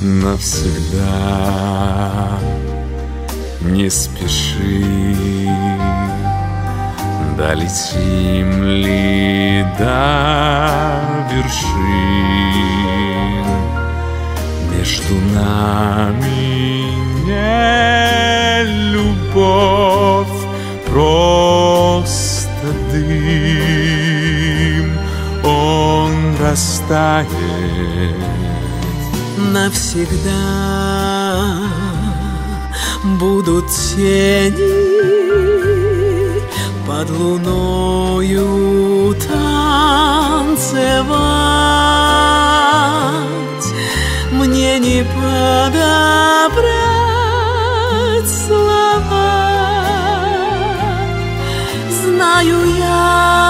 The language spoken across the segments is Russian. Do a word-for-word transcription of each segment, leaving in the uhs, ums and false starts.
навсегда. Не спеши, долетим ли до вершин. Между нами не любовь, просто дым. Он растает навсегда. Будут тени под луною танцевать. Мне не подобрать слова. Знаю я,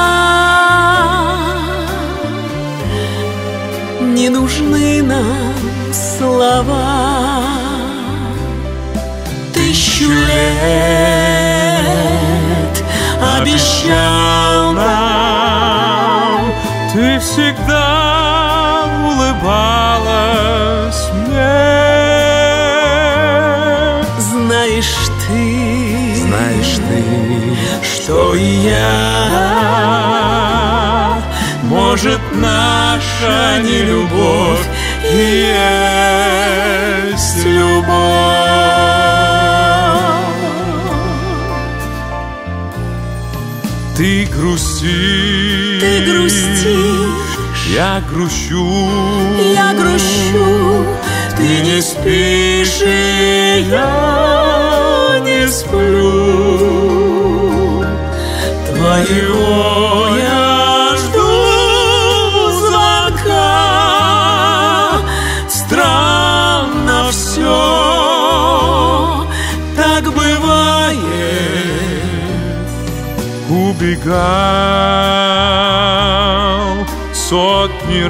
не нужны нам слова. Тысячу лет обещал нам, ты всегда улыбалась мне. Знаешь ты, знаешь ты, что и я, может, наша нелюбовь и есть любовь. Ты грустишь, ты грустишь, я грущу, я грущу. Ты не спишь, и я не сплю. Твоего я жду звонка. Странно все, так бывает. Убегал сотни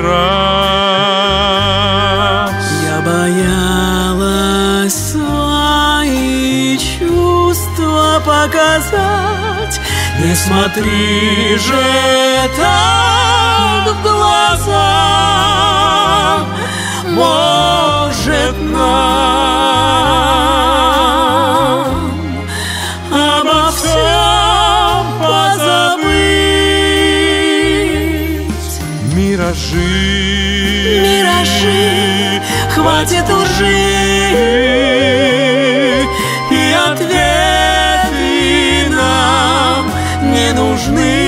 раз. Я боялась свои чувства показать. Не смотри же так в глаза. Может, нам обо всем позабыть. Миражи, миражи, хватит лжи, и ответы нам не нужны.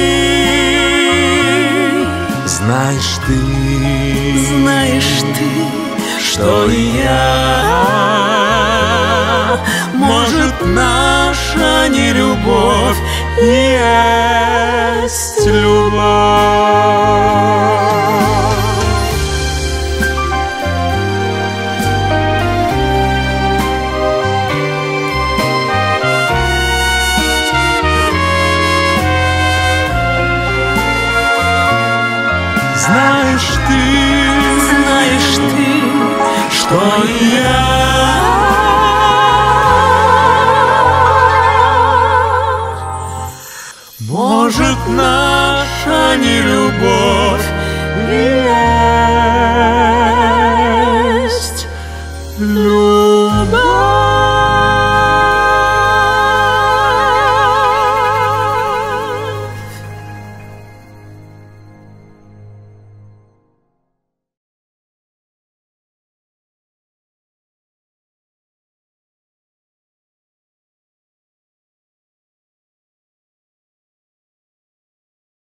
Знаешь ты, знаешь ты, что и я, может, наша нелюбовь и есть любовь. Знаешь ты, знаешь ты, что